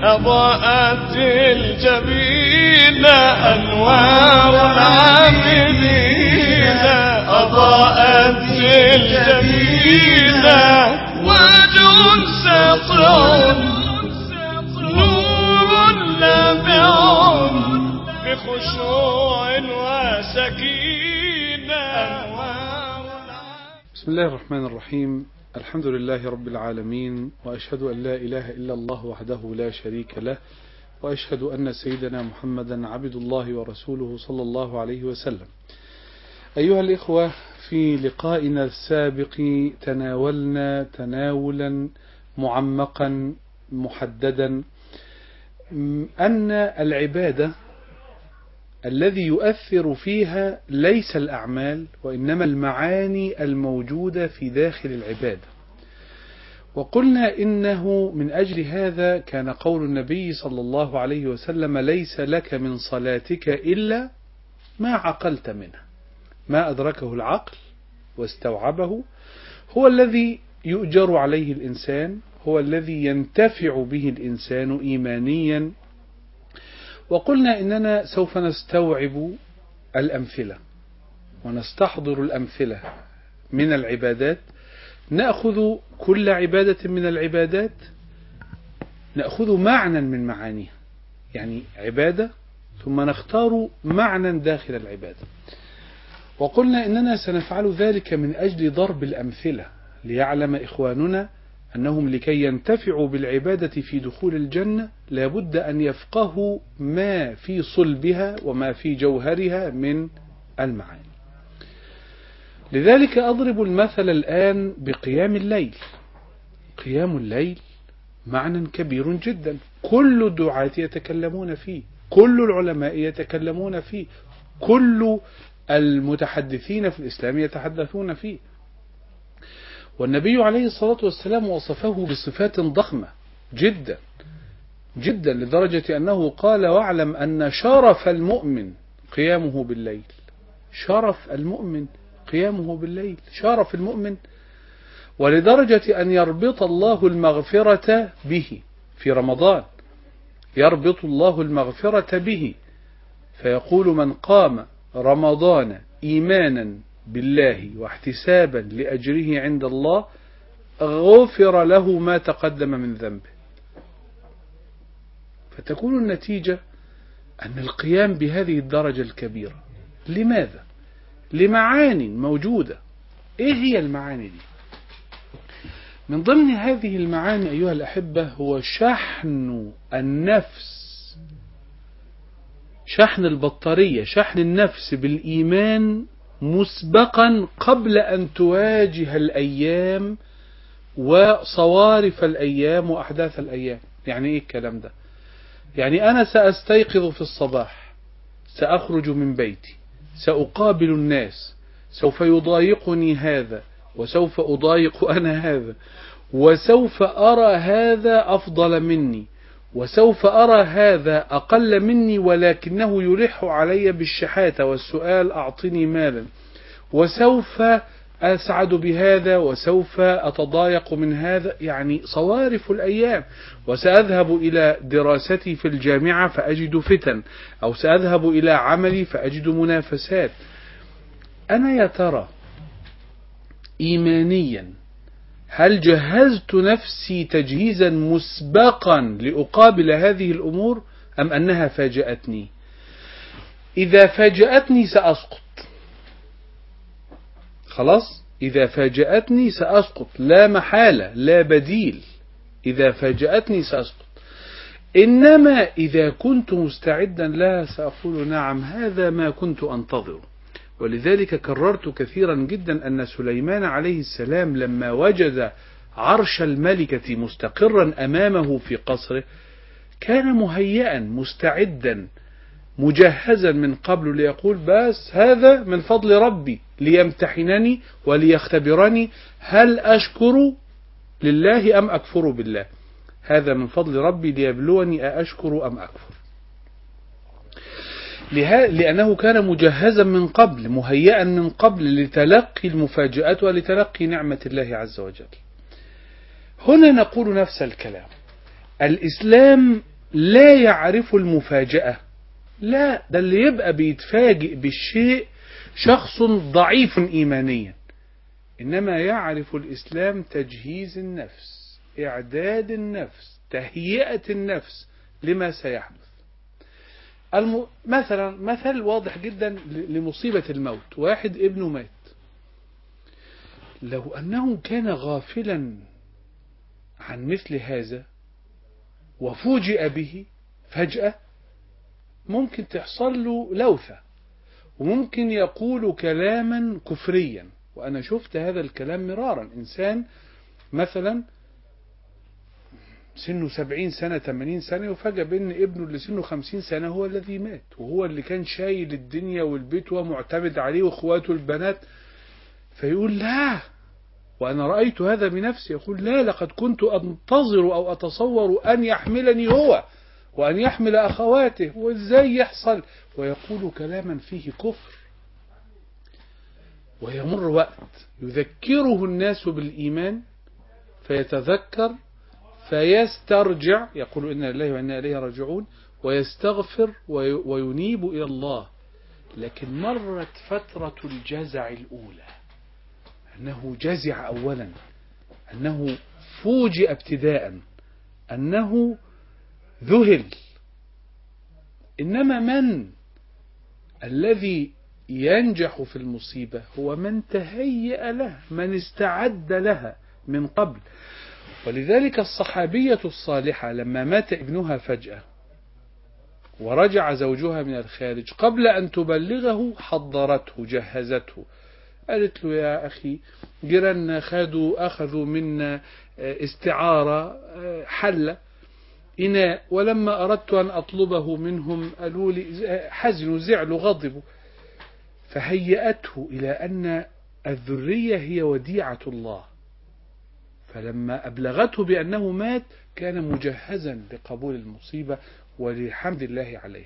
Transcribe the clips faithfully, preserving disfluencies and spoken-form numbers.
أضاءت الجبين أنوار العاملين، أضاءت الجبين وجه ساطع نور لامع بخشوع وسكينة. بسم الله الرحمن الرحيم. الحمد لله رب العالمين، وأشهد أن لا إله إلا الله وحده لا شريك له، وأشهد أن سيدنا محمدا عبد الله ورسوله صلى الله عليه وسلم. أيها الإخوة، في لقائنا السابق تناولنا تناولا معمقا محددا أن العبادة الذي يؤثر فيها ليس الأعمال وإنما المعاني الموجودة في داخل العبادة. وقلنا إنه من أجل هذا كان قول النبي صلى الله عليه وسلم: ليس لك من صلاتك إلا ما عقلت منه. ما أدركه العقل واستوعبه هو الذي يؤجر عليه الإنسان، هو الذي ينتفع به الإنسان إيمانيا. وقلنا إننا سوف نستوعب الأمثلة ونستحضر الأمثلة من العبادات، نأخذ كل عبادة من العبادات نأخذ معنى من معانيها، يعني عبادة ثم نختار معنى داخل العبادة. وقلنا إننا سنفعل ذلك من أجل ضرب الأمثلة، ليعلم إخواننا أنهم لكي ينتفعوا بالعبادة في دخول الجنة لابد أن يفقهوا ما في صلبها وما في جوهرها من المعاني. لذلك أضرب المثل الآن بقيام الليل. قيام الليل معنى كبير جدا، كل الدعاة يتكلمون فيه، كل العلماء يتكلمون فيه، كل المتحدثين في الإسلام يتحدثون فيه. والنبي عليه الصلاة والسلام وصفه بصفات ضخمة جدا جدا، لدرجة أنه قال: واعلم أن شرف المؤمن قيامه بالليل. شرف المؤمن قيامه بالليل، شرف المؤمن. ولدرجة أن يربط الله المغفرة به في رمضان، يربط الله المغفرة به، فيقول: من قام رمضان إيمانا بالله واحتسابا لأجره عند الله غفر له ما تقدم من ذنبه. فتكون النتيجة أن القيام بهذه الدرجة الكبيرة لماذا؟ لمعاني موجودة. إيه هي المعاني دي؟ من ضمن هذه المعاني أيها الأحبة هو شحن النفس، شحن البطارية، شحن النفس بالإيمان مسبقا قبل أن تواجه الأيام وصوارف الأيام وأحداث الأيام. يعني إيه الكلام ده؟ يعني أنا سأستيقظ في الصباح، سأخرج من بيتي، سأقابل الناس، سوف يضايقني هذا وسوف أضايق أنا هذا، وسوف أرى هذا أفضل مني، وسوف أرى هذا أقل مني ولكنه يلح علي بالشحاتة والسؤال: أعطني مالا، وسوف أسعد بهذا وسوف أتضايق من هذا. يعني صوارف الأيام. وسأذهب إلى دراستي في الجامعة فأجد فتن، أو سأذهب إلى عملي فأجد منافسات. أنا يا ترى إيمانيا هل جهزت نفسي تجهيزا مسبقا لأقابل هذه الأمور، أم أنها فاجأتني؟ إذا فاجأتني سأسقط، خلاص. إذا فاجأتني سأسقط، لا محالة، لا بديل. إذا فاجأتني سأسقط. إنما إذا كنت مستعدا لها سأقول: نعم، هذا ما كنت أنتظر. ولذلك كررت كثيرا جدا أن سليمان عليه السلام لما وجد عرش الملكة مستقرا أمامه في قصره كان مهيئا مستعدا مجهزا من قبل، ليقول: بس هذا من فضل ربي ليمتحنني وليختبرني، هل أشكر لله أم أكفر بالله؟ هذا من فضل ربي ليبلوني أأشكر أم أكفر. لأنه كان مجهزا من قبل، مهيئا من قبل لتلقي المفاجآت ولتلقي نعمة الله عز وجل. هنا نقول نفس الكلام. الإسلام لا يعرف المفاجأة، لا، ده اللي يبقى بيتفاجئ بالشيء شخص ضعيف إيمانيا، إنما يعرف الإسلام تجهيز النفس، إعداد النفس، تهيئة النفس لما سيحدث. الم... مثلا مثل واضح جدا لمصيبة الموت، واحد ابنه مات، لو أنه كان غافلا عن مثل هذا وفوجئ به فجأة ممكن تحصل له لوثة، وممكن يقول كلاما كفريا. وأنا شفت هذا الكلام مرارا، إنسان مثلا سنه سبعين سنة ثمانين سنة وفجأة بأن ابنه اللي سنه خمسين سنة هو الذي مات، وهو اللي كان شايل الدنيا والبيت ومعتمد عليه واخواته البنات، فيقول لا، وأنا رأيت هذا بنفسي، يقول لا، لقد كنت أنتظر أو أتصور أن يحملني هو وأن يحمل أخواته، وإزاي يحصل، ويقول كلاما فيه كفر. ويمر وقت يذكره الناس بالإيمان فيتذكر فيسترجع، يقول إنا لله وإنا إليه راجعون، ويستغفر وينيب إلى الله. لكن مرت فترة الجزع الأولى، أنه جزع أولا، أنه فوجئ ابتداء، أنه ذهل. إنما من الذي ينجح في المصيبة هو من تهيأ له، من استعد لها من قبل. ولذلك الصحابية الصالحة لما مات ابنها فجأة ورجع زوجها من الخارج، قبل أن تبلغه حضرته جهزته، قالت له يا أخي جيراننا خدوا أخذوا منا استعارة حلة إناء، ولما أردت أن أطلبه منهم قالوا لي حزنوا زعلوا غضبوا، فهيأته إلى أن الذرية هي وديعة الله، فلما أبلغته بأنه مات كان مجهزا لقبول المصيبة ولحمد الله عليها.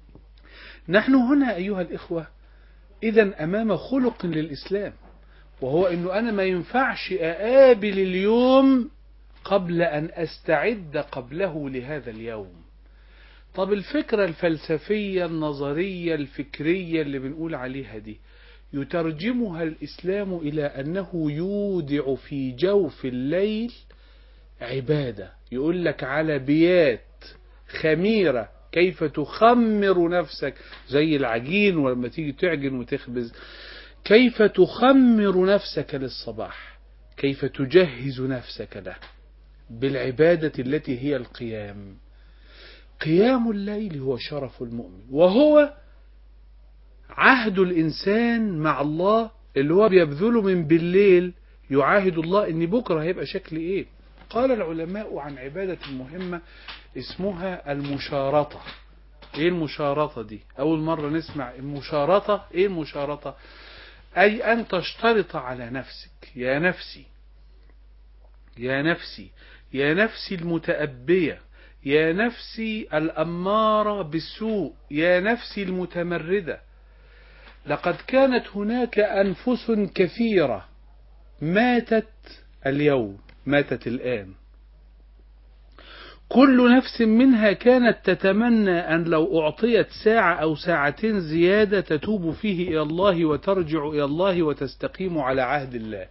نحن هنا أيها الإخوة إذن أمام خلق للإسلام، وهو أنه أنا ما ينفعش أقابل اليوم قبل أن أستعد قبله لهذا اليوم. طب الفكرة الفلسفية النظرية الفكرية اللي بنقول عليها دي يترجمها الإسلام إلى أنه يودع في جوف الليل عبادة. يقول لك على بيات خميرة كيف تخمر نفسك زي العجين، ولما تيجي تعجن وتخبز كيف تخمر نفسك للصباح، كيف تجهز نفسك له بالعبادة التي هي القيام. قيام الليل هو شرف المؤمن، وهو عهد الإنسان مع الله اللي هو بيبذله من بالليل، يعاهد الله إن بكرة هيبقى شكل إيه. قال العلماء عن عبادة مهمة اسمها المشارطة. إيه المشارطة دي؟ أول مرة نسمع المشارطة. إيه المشارطة؟ أي أن تشترط على نفسك، يا نفسي يا نفسي يا نفسي المتأبية، يا نفسي الأمارة بالسوء، يا نفسي المتمردة، لقد كانت هناك أنفس كثيرة ماتت اليوم، ماتت الآن، كل نفس منها كانت تتمنى أن لو أعطيت ساعة أو ساعتين زيادة تتوب فيه إلى الله وترجع إلى الله وتستقيم على عهد الله.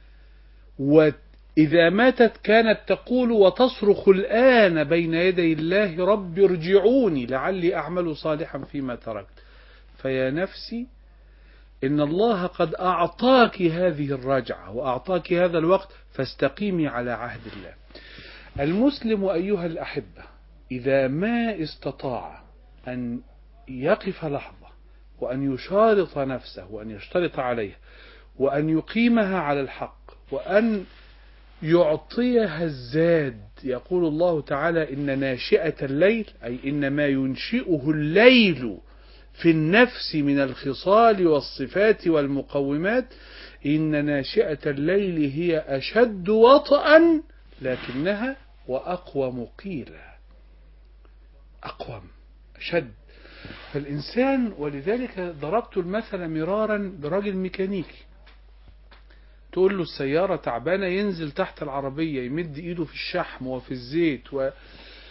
وإذا ماتت كانت تقول وتصرخ الآن بين يدي الله رب ارجعوني لعلي أعمل صالحا فيما تركت. فيا نفسي إن الله قد أعطاك هذه الرجعة وأعطاك هذا الوقت، فاستقيمي على عهد الله. المسلم أيها الأحبة إذا ما استطاع أن يقف لحظة وأن يشارط نفسه وأن يشترط عليها وأن يقيمها على الحق وأن يعطيها الزاد، يقول الله تعالى إن ناشئة الليل، أي إن ما ينشئه الليل في النفس من الخصال والصفات والمقومات، إن ناشئة الليل هي أشد وطئا لكنها وأقوم قيلا، أقوم أشد. فالإنسان، ولذلك ضربت المثل مرارا براجل ميكانيكي، تقول له السيارة تعبانة ينزل تحت العربية يمد إيده في الشحم وفي الزيت و...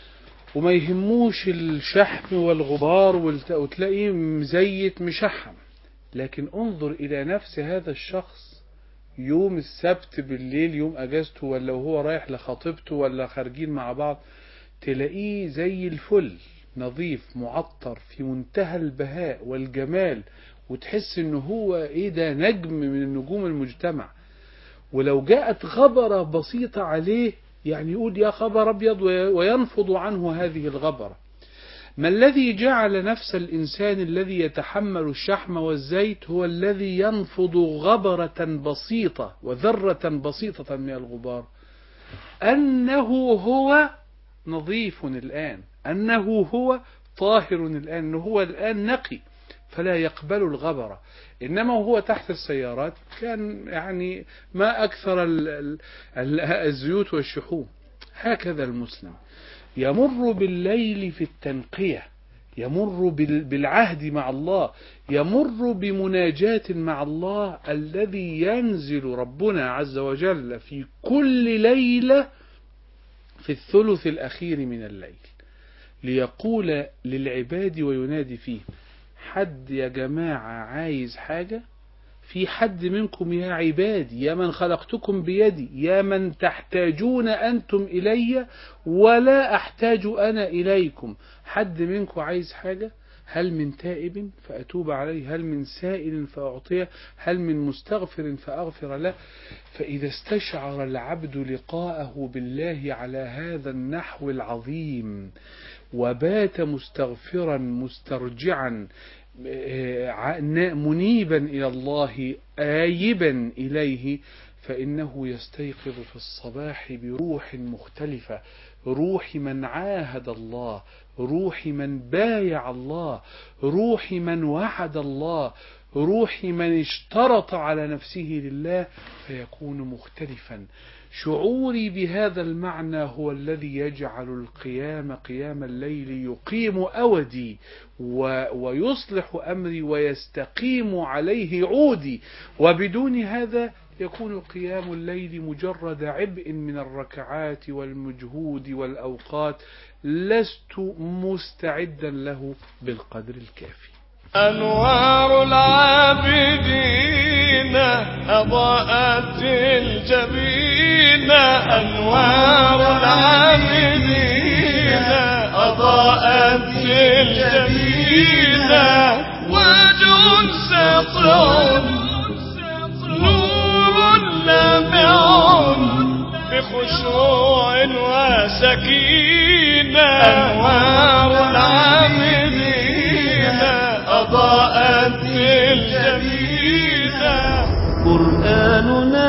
وما يهموش الشحم والغبار وتلاقيه مزيت مشحم. لكن انظر إلى نفس هذا الشخص يوم السبت بالليل، يوم أجازته، ولا وهو رايح لخطيبته ولا خارجين مع بعض، تلاقيه زي الفل، نظيف معطر في منتهى البهاء والجمال، وتحس انه هو ايه ده، نجم من نجوم المجتمع. ولو جاءت غبرة بسيطة عليه يعني يقول يا خبر أبيض وينفض عنه هذه الغبرة. ما الذي جعل نفس الإنسان الذي يتحمل الشحم والزيت هو الذي ينفض غبرة بسيطة وذرة بسيطة من الغبار؟ أنه هو نظيف الآن، أنه هو طاهر الآن، أنه هو الآن نقي فلا يقبل الغبرة. إنما هو تحت السيارات كان يعني ما أكثر ال ال ال الزيوت والشحوم. هكذا المسلم يمر بالليل في التنقية، يمر بالعهد مع الله، يمر بمناجاة مع الله الذي ينزل ربنا عز وجل في كل ليلة في الثلث الأخير من الليل ليقول للعباد وينادي فيه: حد يا جماعة عايز حاجة؟ في حد منكم يا عبادي، يا من خلقتكم بيدي، يا من تحتاجون أنتم إلي ولا أحتاج أنا إليكم، حد منكم عايز حاجة؟ هل من تائب فأتوب عليه؟ هل من سائل فأعطيه؟ هل من مستغفر فأغفر له؟ فإذا استشعر العبد لقاءه بالله على هذا النحو العظيم وبات مستغفرا مسترجعا منيبا إلى الله آيبا إليه، فإنه يستيقظ في الصباح بروح مختلفة، روح من عاهد الله، روح من بايع الله، روح من وعد الله، روح من اشترط على نفسه لله، فيكون مختلفا. شعوري بهذا المعنى هو الذي يجعل القيام قيام الليل يقيم أودي ويصلح أمري ويستقيم عليه عودي. وبدون هذا يكون قيام الليل مجرد عبء من الركعات والمجهود والأوقات لست مستعدا له بالقدر الكافي. أنوار العابدين أضاءت الجبين، أنوار العابدين أضاءت الجبين، وجه ساطع نور لامع بخشوع وسكينة. أنوار العابدين أضاءت الجبين، قرآننا